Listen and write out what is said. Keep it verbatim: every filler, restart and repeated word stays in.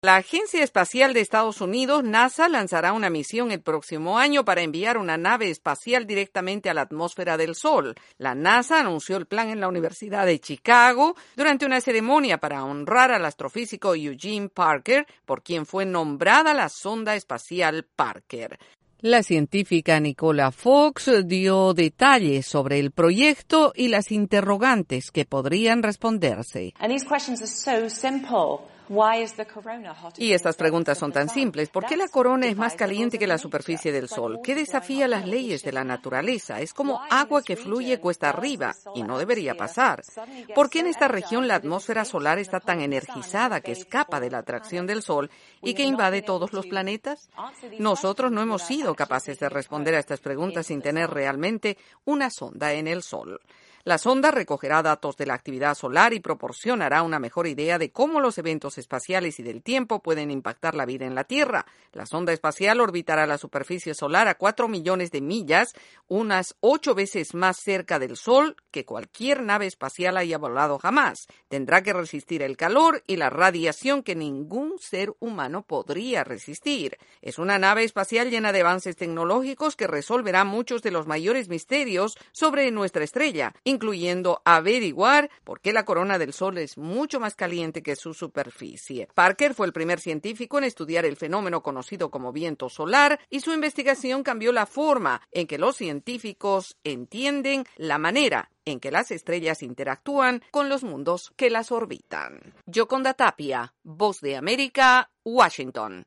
La Agencia Espacial de Estados Unidos, NASA, lanzará una misión el próximo año para enviar una nave espacial directamente a la atmósfera del Sol. La NASA anunció el plan en la Universidad de Chicago durante una ceremonia para honrar al astrofísico Eugene Parker, por quien fue nombrada la sonda espacial Parker. La científica Nicola Fox dio detalles sobre el proyecto y las interrogantes que podrían responderse. And these questions are so simple. Why is the corona hotter Y estas preguntas son tan simples. ¿Por qué la corona es más caliente que la superficie del Sol? ¿Qué desafía las leyes de la naturaleza? Es como agua que fluye cuesta arriba y no debería pasar. ¿Por qué en esta región la atmósfera solar está tan energizada que escapa de la atracción del Sol y que invade todos los planetas? Nosotros no hemos sido capaces de responder a estas preguntas sin tener realmente una sonda en el Sol. La sonda recogerá datos de la actividad solar y proporcionará una mejor idea de cómo los eventos espaciales y del tiempo pueden impactar la vida en la Tierra. La sonda espacial orbitará la superficie solar a cuatro millones de millas, unas ocho veces más cerca del Sol que cualquier nave espacial haya volado jamás. Tendrá que resistir el calor y la radiación que ningún ser humano podría resistir. Es una nave espacial llena de avances tecnológicos que resolverá muchos de los mayores misterios sobre nuestra estrella, incluyendo averiguar por qué la corona del Sol es mucho más caliente que su superficie. Parker fue el primer científico en estudiar el fenómeno conocido como viento solar y su investigación cambió la forma en que los científicos entienden la manera en que las estrellas interactúan con los mundos que las orbitan. Yoconda Tapia, Voz de América, Washington.